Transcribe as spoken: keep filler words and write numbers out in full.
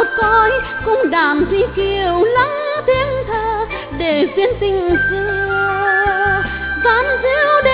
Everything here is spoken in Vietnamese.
một cõi cung đàn thủy kiều lắng tiếng thơ để phiên tình xưa vạn diệu